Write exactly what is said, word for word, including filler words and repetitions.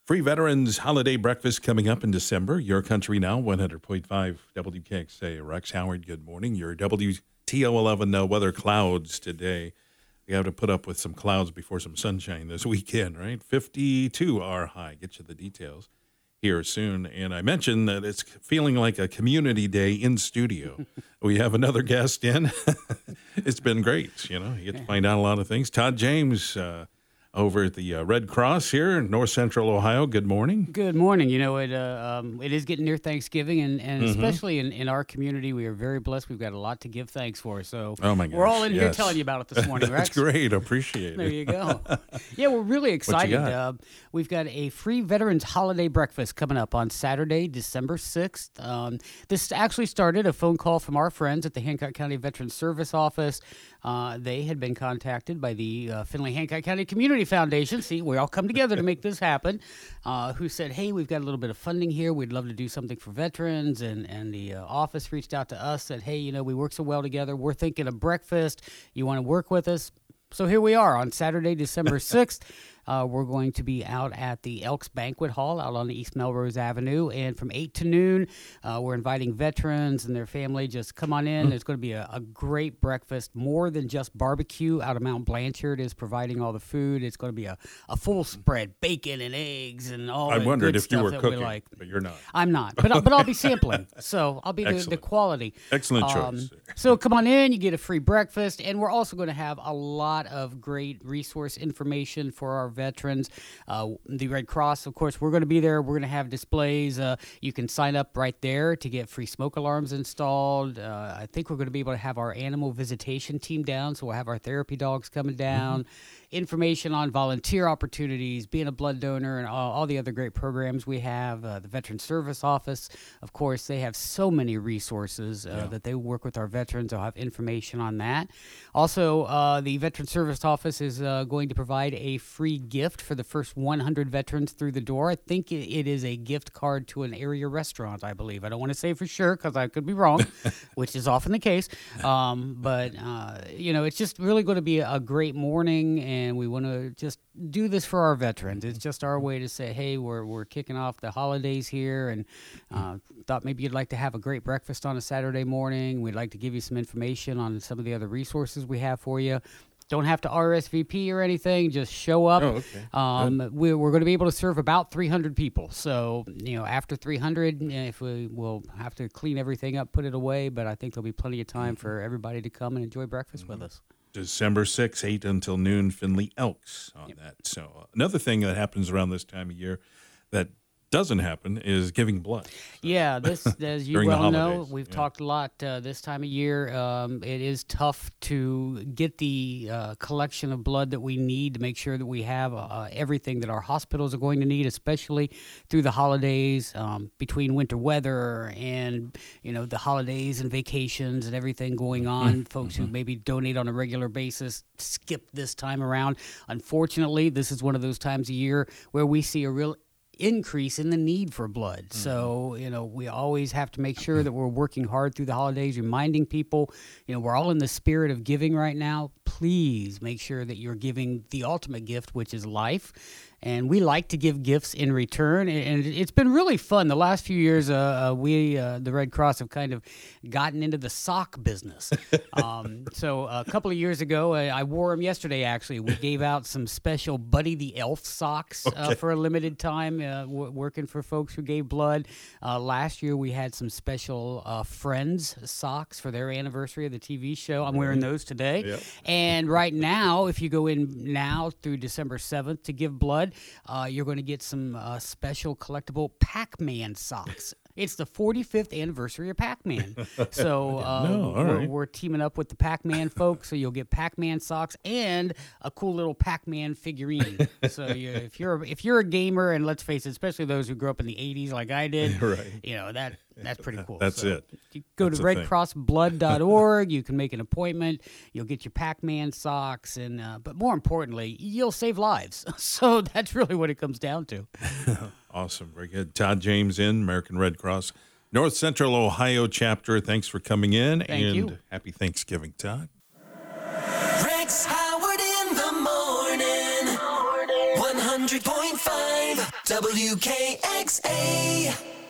Free Veterans Holiday Breakfast coming up in December. Your Country Now, one hundred point five W K X A. Rex Howard, good morning. Your W T O eleven uh, weather clouds today. You have to put up with some clouds before some sunshine this weekend, right? fifty-two our high. Get you the details here soon. And I mentioned that it's feeling like a community day in studio. We have another guest in. It's been great. You know, you get to find out a lot of things. Todd James, uh, over at the uh, Red Cross here in North Central Ohio. Good morning. Good morning. You know, it uh, um, it is getting near Thanksgiving, and, and mm-hmm. especially in, in our community, we are very blessed. We've got a lot to give thanks for. So oh my gosh, we're all in yes. here telling you about it this morning, That's Rex. great. Appreciate it. There you go. Yeah, we're really excited. Uh, we've got a free Veterans Holiday Breakfast coming up on Saturday, December sixth. Um, this actually started a phone call from our friends at the Hancock County Veterans Service Office. Uh, they had been contacted by the uh, Findlay-Hancock County Community Foundation. See, we all come together to make this happen. Uh, who said, hey, we've got a little bit of funding here. We'd love to do something for veterans. And, and the uh, office reached out to us, said, hey, you know, we work so well together. We're thinking of breakfast. You want to work with us? So here we are on Saturday, December sixth. Uh, we're going to be out at the Elks Banquet Hall out on East Melrose Avenue. And from eight to noon, uh, we're inviting veterans and their family. Just come on in. Mm. There's going to be a, a great breakfast, more than just barbecue. Out of Mount Blanchard is providing all the food. It's going to be a, a full spread, bacon and eggs and all I the wondered good if you stuff were that cooking, we like. But you're not. I'm not, but, but I'll be sampling. So I'll be the, the quality. Excellent choice. Um, so come on in. You get a free breakfast. And we're also going to have a lot of great resource information for our veterans. Uh, the Red Cross, of course, we're going to be there. We're going to have displays. Uh, you can sign up right there to get free smoke alarms installed. Uh, I think we're going to be able to have our animal visitation team down, so we'll have our therapy dogs coming down. Mm-hmm. Information on volunteer opportunities, being a blood donor, and all, all the other great programs we have. Uh, the Veteran Service Office, of course, they have so many resources uh, yeah. that they work with our veterans. They'll have information on that. Also, uh, the Veteran Service Office is uh, going to provide a free gift for the first one hundred veterans through the door. I think it, it is a gift card to an area restaurant, I believe. I don't want to say for sure because I could be wrong, which is often the case. Um, but, uh, you know, it's just really going to be a great morning, and we want to just do this for our veterans. It's just our way to say, hey, we're we're kicking off the holidays here, and uh, thought maybe you'd like to have a great breakfast on a Saturday morning. We'd like to give you some information on some of the other resources we have for you. Don't have to R S V P or anything. Just show up. Oh, okay. Um, we're, we're going to be able to serve about three hundred people. So, you know, after three hundred, if we will have to clean everything up, put it away. But I think there'll be plenty of time for everybody to come and enjoy breakfast mm-hmm. with us. December sixth, eight until noon, Findlay Elks on yep. that. So uh, another thing that happens around this time of year that doesn't happen is giving blood. So, yeah, this, as you well know, we've yeah. talked a lot uh, this time of year. Um, it is tough to get the uh, collection of blood that we need to make sure that we have uh, everything that our hospitals are going to need, especially through the holidays, um, between winter weather and, you know, the holidays and vacations and everything going on. Mm-hmm. Folks who maybe donate on a regular basis skip this time around. Unfortunately, this is one of those times of year where we see a real increase in the need for blood. Mm-hmm. So, you know, we always have to make sure that we're working hard through the holidays, reminding people, you know, we're all in the spirit of giving right now. Please make sure that you're giving the ultimate gift, which is life. And we like to give gifts in return, and it's been really fun. The last few years, uh, uh, we, uh, the Red Cross, have kind of gotten into the sock business. um, so a couple of years ago, I, I wore them yesterday, actually. We gave out some special Buddy the Elf socks uh, okay. for a limited time, uh, w- working for folks who gave blood. Uh, last year, we had some special uh, Friends socks for their anniversary of the T V show. I'm wearing those today. Yep. And right now, if you go in now through December seventh to give blood, Uh, you're going to get some uh, special collectible Pac-Man socks. It's the forty-fifth anniversary of Pac-Man. So uh, no, we're, right. we're teaming up with the Pac-Man folks, so you'll get Pac-Man socks and a cool little Pac-Man figurine. So you, if you're if you're a gamer, and let's face it, especially those who grew up in the eighties like I did, right. you know, that that's pretty cool. That's so it. You go that's to red cross blood dot org. You can make an appointment. You'll get your Pac-Man socks, and uh, but more importantly, you'll save lives. So that's really what it comes down to. Awesome. Very good. Todd James in, American Red Cross, North Central Ohio chapter. Thanks for coming in. Thank and you. Happy Thanksgiving, Todd. Rex Howard in the morning. one hundred hundred point five W K X A.